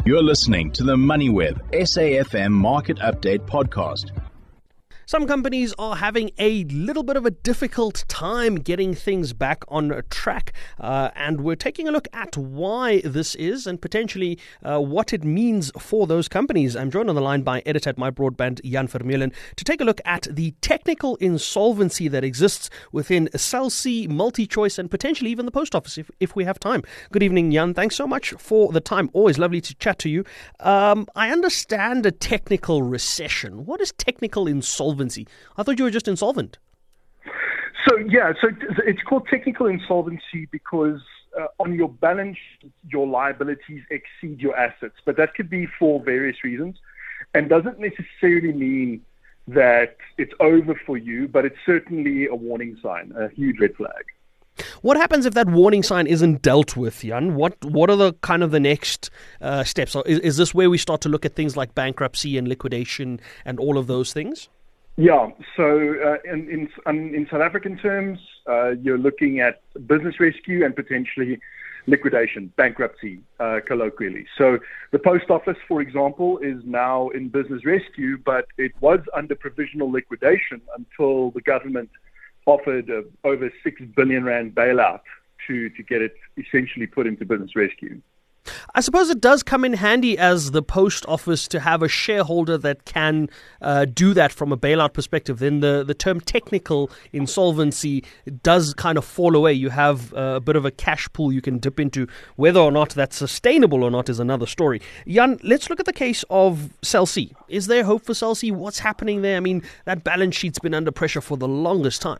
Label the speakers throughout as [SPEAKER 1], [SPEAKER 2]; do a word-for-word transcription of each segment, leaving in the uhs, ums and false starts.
[SPEAKER 1] You're listening to the MoneyWeb S A F M Market Update Podcast.
[SPEAKER 2] Some companies are having a little bit of a difficult time getting things back on track, uh, and we're taking a look at why this is and potentially uh, what it means for those companies. I'm joined on the line by editor at MyBroadband, Jan Vermeulen, to take a look at the technical insolvency that exists within Cell C, MultiChoice, and potentially even the post office if, if we have time. Good evening, Jan. Thanks so much for the time. Always lovely to chat to you. Um, I understand a technical recession. What is technical insolvency? I thought you were just insolvent.
[SPEAKER 3] So, yeah, so it's called technical insolvency because uh, on your balance sheet, your liabilities exceed your assets. But that could be for various reasons and doesn't necessarily mean that it's over for you, but it's certainly a warning sign, a huge red flag.
[SPEAKER 2] What happens if that warning sign isn't dealt with, Jan? What what are the kind of the next uh, steps? Is, is this where we start to look at things like bankruptcy and liquidation and all of those things?
[SPEAKER 3] Yeah, so uh, in, in in South African terms, uh, you're looking at business rescue and potentially liquidation, bankruptcy, uh, colloquially. So the post office, for example, is now in business rescue, but it was under provisional liquidation until the government offered a over six billion rand bailout to, to get it essentially put into business rescue.
[SPEAKER 2] I suppose it does come in handy as the post office to have a shareholder that can uh, do that from a bailout perspective. Then the, the term technical insolvency does kind of fall away. You have uh, a bit of a cash pool you can dip into. Whether or not that's sustainable or not is another story. Jan, let's look at the case of Cell C. Is there hope for Cell C? What's happening there? I mean, that balance sheet's been under pressure for the longest time.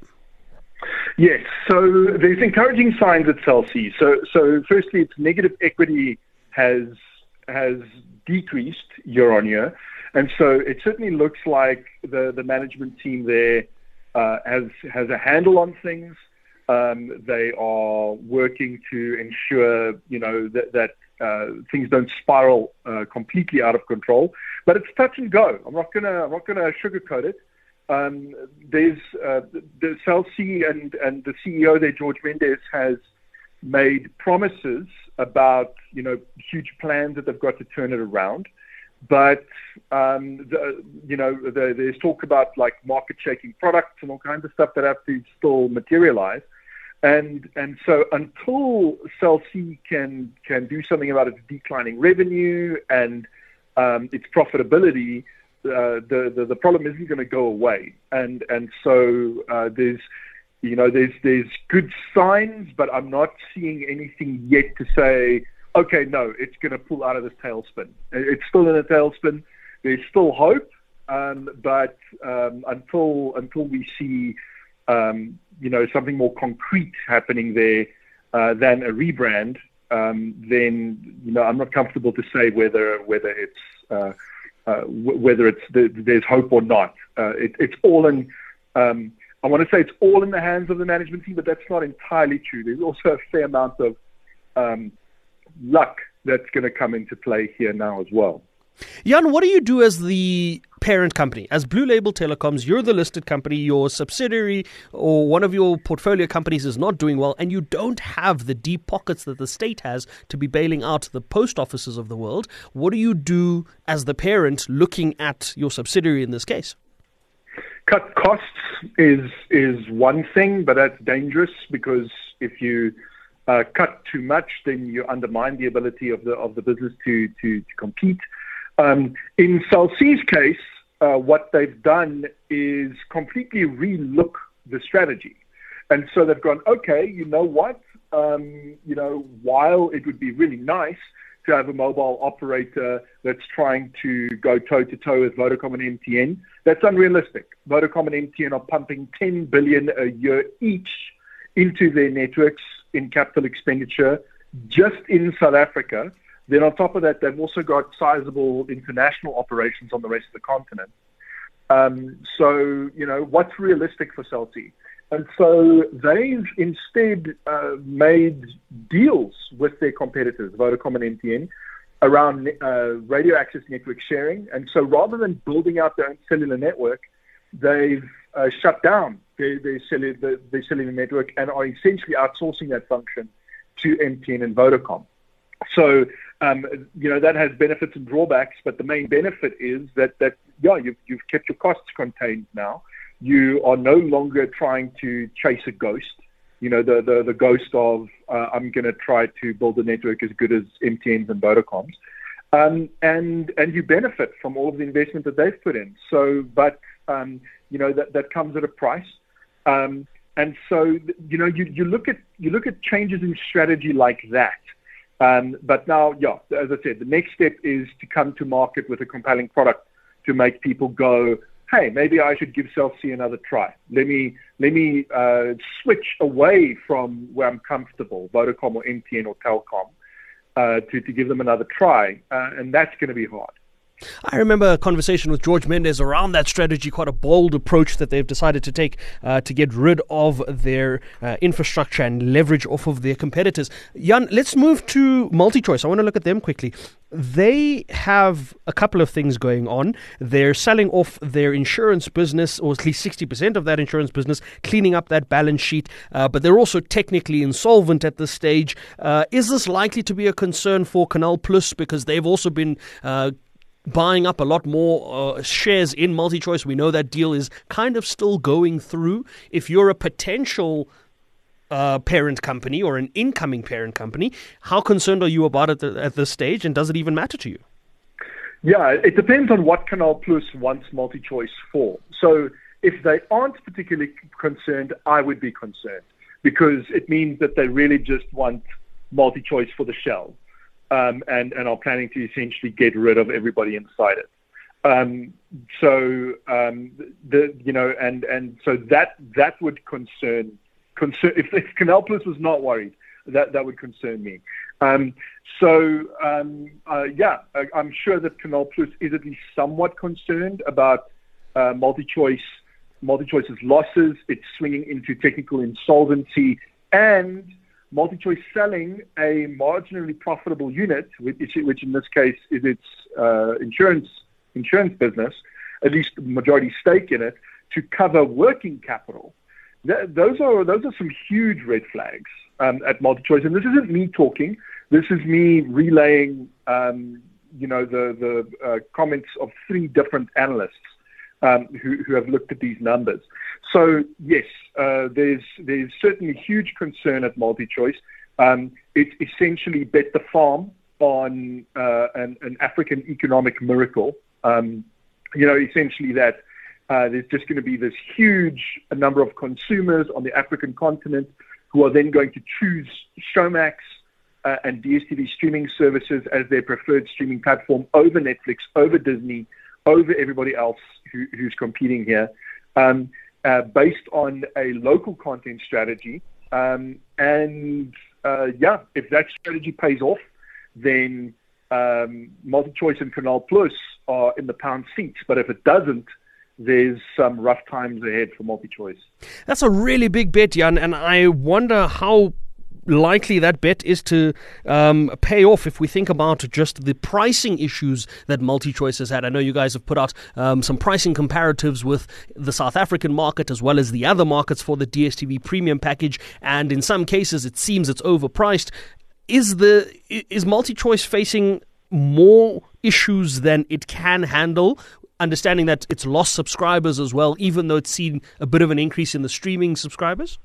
[SPEAKER 3] Yes, so there's encouraging signs at Cell C. So, so firstly, its negative equity has has decreased year on year, and so it certainly looks like the, the management team there uh, has has a handle on things. Um, they are working to ensure, you know, that, that uh, things don't spiral uh, completely out of control. But it's touch and go. I'm not gonna I'm not gonna sugarcoat it. Um, there's uh, the Cell C and, and the C E O there, George Mendes, has made promises about, you know, huge plans that they've got to turn it around. But, um, the, you know, the, there's talk about like market shaking products and all kinds of stuff that have to still materialize. And and so until Cell C can, can do something about its declining revenue and um, its profitability, Uh, the, the the problem isn't going to go away, and and so uh, there's you know there's there's good signs, but I'm not seeing anything yet to say, okay, no, it's going to pull out of this tailspin. It's still in a tailspin. There's still hope, um, but um, until until we see um, you know something more concrete happening there uh, than a rebrand, um, then you know I'm not comfortable to say whether whether it's uh, Uh, w- whether it's the, there's hope or not. Uh, it, it's all in, um, I want to say it's all in the hands of the management team, but that's not entirely true. There's also a fair amount of um, luck that's going to come into play here now as well.
[SPEAKER 2] Jan, what do you do as the parent company? As Blue Label Telecoms, you're the listed company, your subsidiary or one of your portfolio companies is not doing well, and you don't have the deep pockets that the state has to be bailing out the post offices of the world. What do you do as the parent looking at your subsidiary in this case?
[SPEAKER 3] Cut costs is is one thing, but that's dangerous because if you uh, cut too much, then you undermine the ability of the of the business to to, to compete. Um, in Cell C's case, uh, what they've done is completely relook the strategy. And so they've gone, okay, you know what? Um, you know, while it would be really nice to have a mobile operator that's trying to go toe-to-toe with Vodacom and M T N, that's unrealistic. Vodacom and M T N are pumping ten billion dollars a year each into their networks in capital expenditure just in South Africa. Then on top of that, they've also got sizable international operations on the rest of the continent. Um, so, you know, what's realistic for Cell C? And so they've instead uh, made deals with their competitors, Vodacom and M T N, around uh, radio access network sharing. And so rather than building out their own cellular network, they've uh, shut down their, their, cellular, their cellular network and are essentially outsourcing that function to M T N and Vodacom. So um, you know, that has benefits and drawbacks, but the main benefit is that, that yeah, you've, you've kept your costs contained now. You are no longer trying to chase a ghost, you know, the, the, the ghost of uh, I'm going to try to build a network as good as M T N's and Vodacom's. Um, and and you benefit from all of the investment that they've put in. So, but, um, you know, that, that comes at a price. Um, and so, you know, you, you look at you look at changes in strategy like that. Um, but now, yeah, as I said, the next step is to come to market with a compelling product to make people go, hey, maybe I should give Cell C another try. Let me let me uh, switch away from where I'm comfortable, Vodacom or M T N or Telkom, uh, to, to give them another try. Uh, and that's going to be hard.
[SPEAKER 2] I remember a conversation with George Mendes around that strategy, quite a bold approach that they've decided to take uh, to get rid of their uh, infrastructure and leverage off of their competitors. Jan, let's move to MultiChoice. I want to look at them quickly. They have a couple of things going on. They're selling off their insurance business, or at least sixty percent of that insurance business, cleaning up that balance sheet, uh, but they're also technically insolvent at this stage. Uh, is this likely to be a concern for Canal Plus, because they've also been uh, buying up a lot more uh, shares in MultiChoice? We know that deal is kind of still going through. If you're a potential uh, parent company or an incoming parent company, how concerned are you about it at this stage, and does it even matter to you?
[SPEAKER 3] Yeah, it depends on what Canal Plus wants MultiChoice for. So if they aren't particularly concerned, I would be concerned, because it means that they really just want MultiChoice for the shell. Um, and, and are planning to essentially get rid of everybody inside it. Um, so um, the you know and, and so that that would concern concern if, if Canal Plus was not worried, that that would concern me. Um, so um, uh, yeah, I, I'm sure that Canal Plus is at least somewhat concerned about uh, MultiChoice MultiChoice's losses. It's swinging into technical insolvency, and MultiChoice selling a marginally profitable unit, which, which in this case is its uh, insurance insurance business, at least majority stake in it, to cover working capital. Th- those are those are some huge red flags um, at MultiChoice. And this isn't me talking. This is me relaying, um, you know, the the uh, comments of three different analysts um, who who have looked at these numbers. So yes, uh, there's there's certainly huge concern at MultiChoice. Um, it's essentially bet the farm on uh, an, an African economic miracle. Um, you know, essentially that uh, there's just going to be this huge number of consumers on the African continent who are then going to choose Showmax uh, and D S T V streaming services as their preferred streaming platform over Netflix, over Disney, over everybody else who, who's competing here. Um, Uh, based on a local content strategy. Um, and uh, yeah, if that strategy pays off, then um, MultiChoice and Canal Plus are in the pound seats. But if it doesn't, there's some rough times ahead for MultiChoice.
[SPEAKER 2] That's a really big bet, Jan, and I wonder how likely that bet is to um, pay off if we think about just the pricing issues that MultiChoice has had. I know you guys have put out um, some pricing comparatives with the South African market as well as the other markets for the D S T V premium package, and in some cases it seems it's overpriced. Is the is MultiChoice facing more issues than it can handle, understanding that it's lost subscribers as well, even though it's seen a bit of an increase in the streaming subscribers?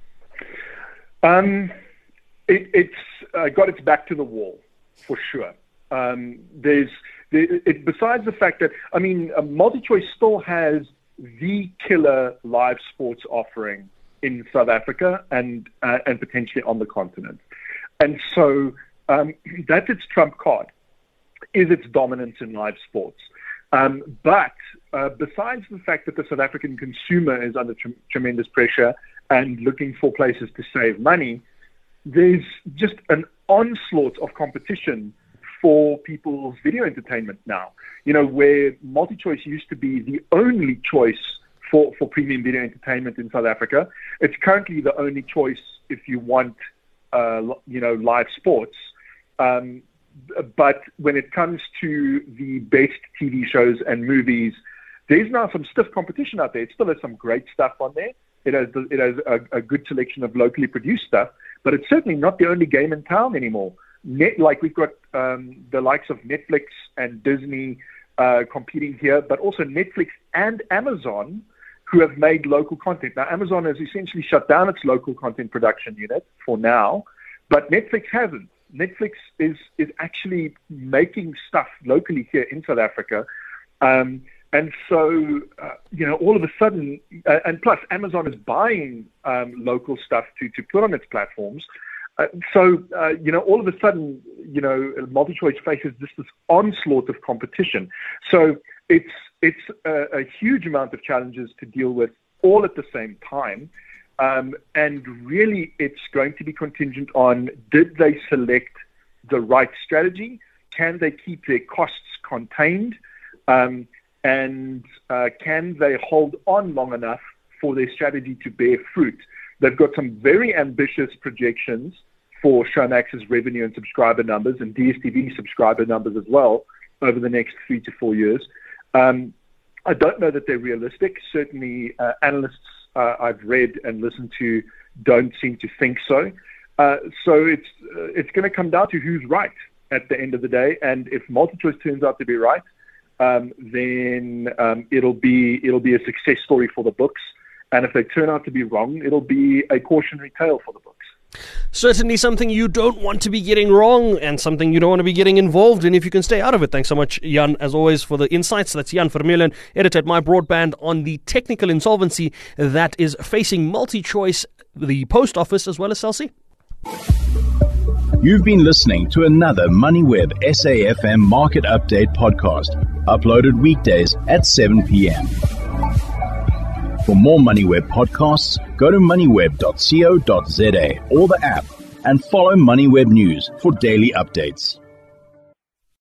[SPEAKER 3] Um. It, it's uh, got its back to the wall, for sure. Um, there's, there, it, besides the fact that, I mean, uh, MultiChoice still has the killer live sports offering in South Africa and uh, and potentially on the continent. And so um, that's its trump card, is its dominance in live sports. Um, but uh, besides the fact that the South African consumer is under tr- tremendous pressure and looking for places to save money, there's just an onslaught of competition for people's video entertainment now. You know, where MultiChoice used to be the only choice for, for premium video entertainment in South Africa, it's currently the only choice if you want, uh, you know, live sports. Um, but when it comes to the best T V shows and movies, there's now some stiff competition out there. It still has some great stuff on there. It has it has a, a good selection of locally produced stuff, but it's certainly not the only game in town anymore. net, like we've got um, the likes of Netflix and Disney uh, competing here, but also Netflix and Amazon, who have made local content. Now, Amazon has essentially shut down its local content production unit for now, but Netflix hasn't. Netflix is is actually making stuff locally here in South Africa. Um, and so, uh, you know, all of a sudden, uh, and plus Amazon is buying um, local stuff to, to put on its platforms. Uh, so, uh, you know, all of a sudden, you know, MultiChoice faces this, this onslaught of competition. So it's it's a, a huge amount of challenges to deal with all at the same time. Um, and really, it's going to be contingent on, did they select the right strategy? Can they keep their costs contained? Um, and uh, can they hold on long enough for their strategy to bear fruit? They've got some very ambitious projections for Showmax's revenue and subscriber numbers, and D S T V subscriber numbers as well, over the next three to four years. Um, I don't know that they're realistic. Certainly, uh, analysts uh, I've read and listened to don't seem to think so. Uh, so it's uh, it's going to come down to who's right at the end of the day. And if MultiChoice turns out to be right, um, then um, it'll be it'll be a success story for the books. And if they turn out to be wrong, it'll be a cautionary tale for the books.
[SPEAKER 2] Certainly something you don't want to be getting wrong and something you don't want to be getting involved in if you can stay out of it. Thanks so much, Jan, as always, for the insights. That's Jan Vermeulen, editor at My Broadband, on the technical insolvency that is facing MultiChoice, the post office, as well as Cell C.
[SPEAKER 1] You've been listening to another MoneyWeb S A F M Market Update podcast, uploaded weekdays at seven p.m. For more MoneyWeb podcasts, go to moneyweb dot co dot za or the app and follow MoneyWeb News for daily updates.